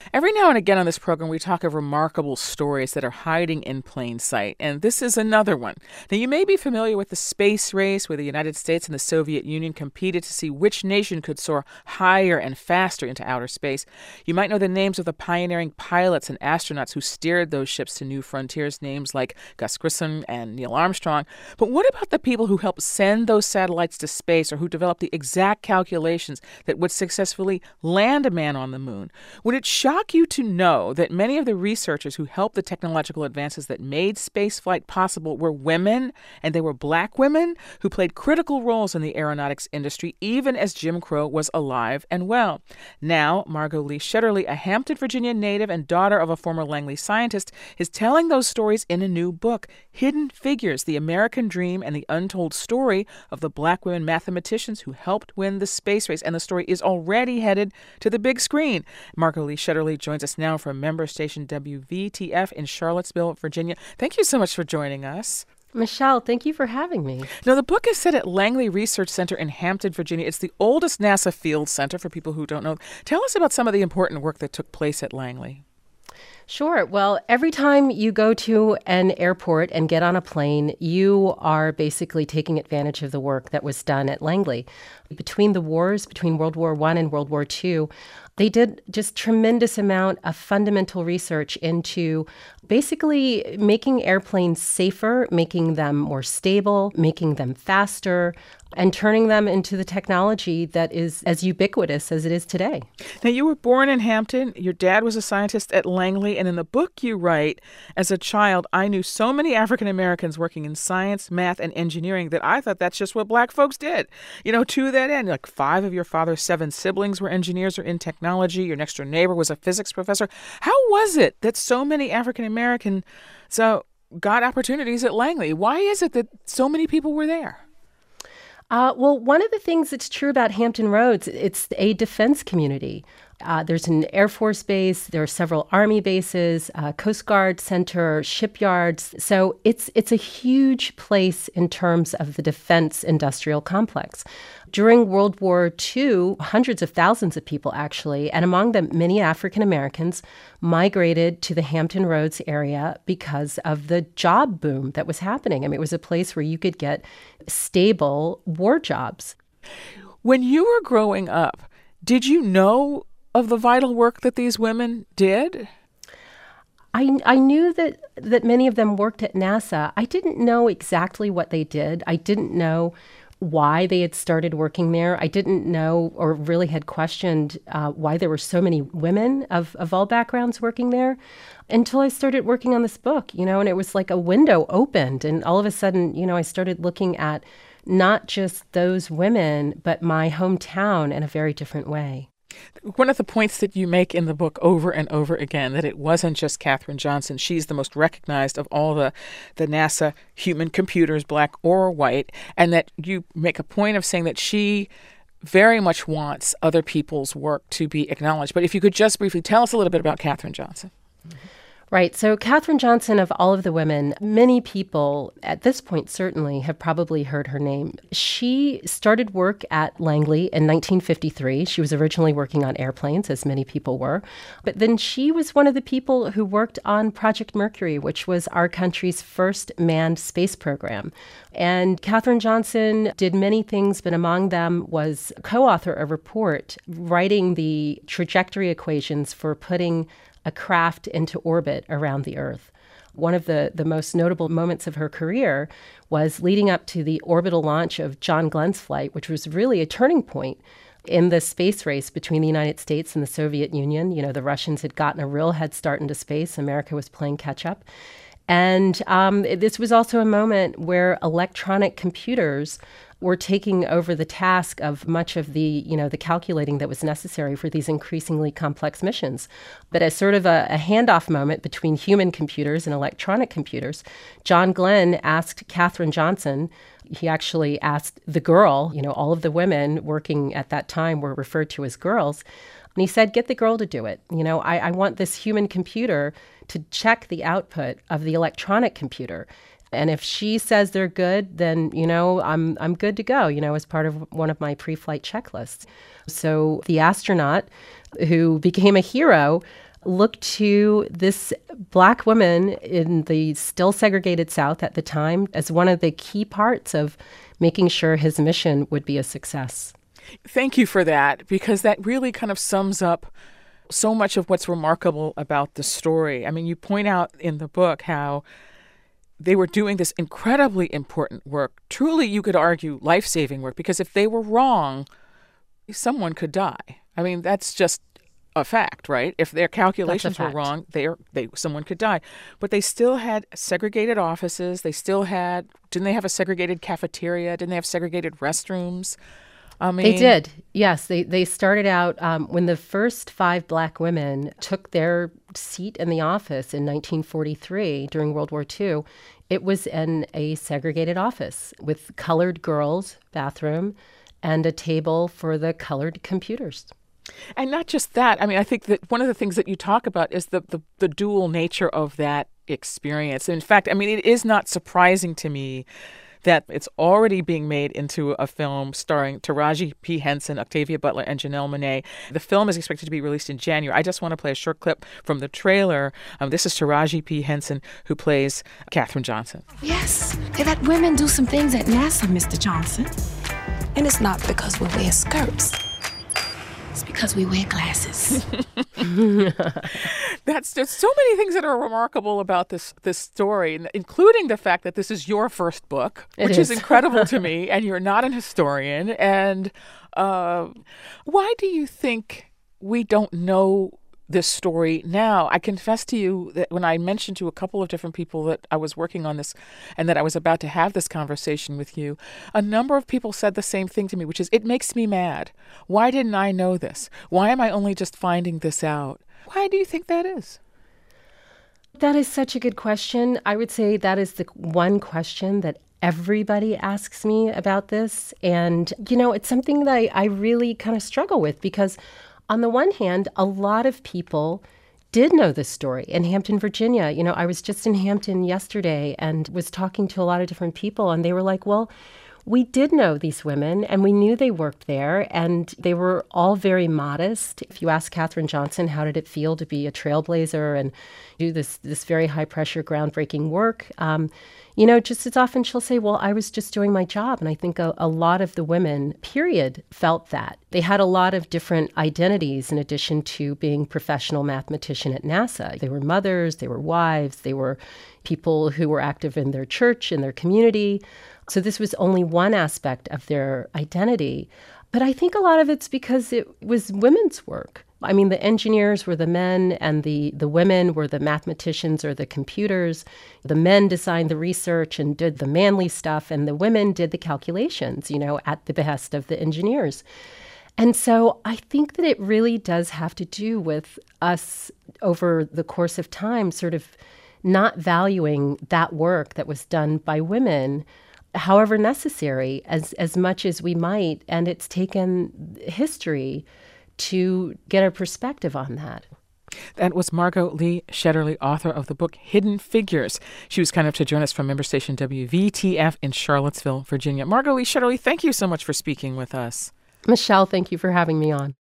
Every now and again on this program, we talk of remarkable stories that are hiding in plain sight, and this is another one. Now, you may be familiar with the space race where the United States and the Soviet Union competed to see which nation could soar higher and faster into outer space. You might know the names of the pioneering pilots and astronauts who steered those ships to new frontiers, names like Gus Grissom and Neil Armstrong. But what about the people who helped send those satellites to space or who developed the exact calculations that would successfully land a man on the moon? Would it shock you to know that many of the researchers who helped the technological advances that made spaceflight possible were women, and they were black women who played critical roles in the aeronautics industry even as Jim Crow was alive and well? Now, Margot Lee Shetterly, a Hampton, Virginia native and daughter of a former Langley scientist, is telling those stories in a new book, Hidden Figures: The American Dream and the Untold Story of the Black Women Mathematicians Who Helped Win the Space Race. And the story is already headed to the big screen. Margot Lee Shetterly joins us now from member station WVTF in Charlottesville, Virginia. Thank you so much for joining us. Michelle, thank you for having me. Now, the book is set at Langley Research Center in Hampton, Virginia. It's the oldest NASA field center, for people who don't know. Tell us about some of the important work that took place at Langley. Sure. Well, every time you go to an airport and get on a plane, you are basically taking advantage of the work that was done at Langley. Between the wars, between World War I and World War II, they did just tremendous amount of fundamental research into basically making airplanes safer, making them more stable, making them faster, and turning them into the technology that is as ubiquitous as it is today. Now, you were born in Hampton. Your dad was a scientist at Langley. And in the book you write, as a child, I knew so many African Americans working in science, math, and engineering that I thought that's just what black folks did. You know, to that end, like 5 of your father's 7 siblings were engineers or in technology. Your next door neighbor was a physics professor. How was it that so many African Americans got opportunities at Langley? Why is it that so many people were there? Well, one of the things that's true about Hampton Roads, it's a defense community. There's an Air Force base, there are several Army bases, Coast Guard Center, shipyards. So it's a huge place in terms of the defense industrial complex. During World War II, hundreds of thousands of people actually, and among them many African Americans, migrated to the Hampton Roads area because of the job boom that was happening. I mean, it was a place where you could get stable war jobs. When you were growing up, did you know of the vital work that these women did? I knew that many of them worked at NASA. I didn't know exactly what they did. I didn't know why they had started working there. I didn't know or really had questioned why there were so many women of all backgrounds working there until I started working on this book, and it was like a window opened. And all of a sudden, I started looking at not just those women, but my hometown in a very different way. One of the points that you make in the book over and over again, that it wasn't just Katherine Johnson. She's the most recognized of all the NASA human computers, black or white, and that you make a point of saying that she very much wants other people's work to be acknowledged. But if you could just briefly tell us a little bit about Katherine Johnson. Right. So Katherine Johnson, of all of the women, many people at this point certainly have probably heard her name. She started work at Langley in 1953. She was originally working on airplanes, as many people were. But then she was one of the people who worked on Project Mercury, which was our country's first manned space program. And Katherine Johnson did many things, but among them was co-author a report writing the trajectory equations for putting a craft into orbit around the Earth. One of the most notable moments of her career was leading up to the orbital launch of John Glenn's flight, which was really a turning point in the space race between the United States and the Soviet Union. The Russians had gotten a real head start into space. America was playing catch up. And this was also a moment where electronic computers were taking over the task of much of the calculating that was necessary for these increasingly complex missions. But as sort of a handoff moment between human computers and electronic computers, John Glenn asked Katherine Johnson, he actually asked the girl, all of the women working at that time were referred to as girls, and he said, get the girl to do it. I want this human computer to check the output of the electronic computer. And if she says they're good, then, I'm good to go, as part of one of my pre-flight checklists. So the astronaut who became a hero looked to this Black woman in the still segregated South at the time as one of the key parts of making sure his mission would be a success. Thank you for that, because that really kind of sums up so much of what's remarkable about the story. I mean, you point out in the book how they were doing this incredibly important work, truly, you could argue, life-saving work, because if they were wrong, someone could die. I mean, that's just a fact, right? If their calculations were wrong, someone could die. But they still had segregated offices. Didn't they have a segregated cafeteria? Didn't they have segregated restrooms? I mean, they did. Yes. They started out when the first 5 Black women took their seat in the office in 1943 during World War II. It was in a segregated office with colored girls' bathroom and a table for the colored computers. And not just that. I mean, I think that one of the things that you talk about is the dual nature of that experience. In fact, I mean, it is not surprising to me that it's already being made into a film starring Taraji P. Henson, Octavia Butler, and Janelle Monáe. The film is expected to be released in January. I just want to play a short clip from the trailer. This is Taraji P. Henson, who plays Katherine Johnson. Yes, they let women do some things at NASA, Mr. Johnson. And it's not because we wear skirts. It's because we wear glasses. There's so many things that are remarkable about this story, including the fact that this is your first book, which is incredible to me, and you're not an historian. And why do you think we don't know this story now? I confess to you that when I mentioned to a couple of different people that I was working on this and that I was about to have this conversation with you, a number of people said the same thing to me, which is, it makes me mad. Why didn't I know this? Why am I only just finding this out? Why do you think that is? That is such a good question. I would say that is the one question that everybody asks me about this. And, it's something that I really kind of struggle with, because on the one hand, a lot of people did know this story in Hampton, Virginia. I was just in Hampton yesterday and was talking to a lot of different people, and they were like, well, we did know these women, and we knew they worked there, and they were all very modest. If you ask Katherine Johnson, how did it feel to be a trailblazer and do this very high-pressure, groundbreaking work, just as often she'll say, well, I was just doing my job. And I think a lot of the women, period, felt that. They had a lot of different identities in addition to being professional mathematician at NASA. They were mothers, they were wives, they were people who were active in their church, in their community. So this was only one aspect of their identity. But I think a lot of it's because it was women's work. I mean, the engineers were the men, and the women were the mathematicians or the computers. The men designed the research and did the manly stuff, and the women did the calculations, at the behest of the engineers. And so I think that it really does have to do with us over the course of time sort of not valuing that work that was done by women, however necessary, as much as we might. And it's taken history to get a perspective on that. That was Margot Lee Shetterly, author of the book Hidden Figures. She was kind enough to join us from member station WVTF in Charlottesville, Virginia. Margot Lee Shetterly, thank you so much for speaking with us. Michelle, thank you for having me on.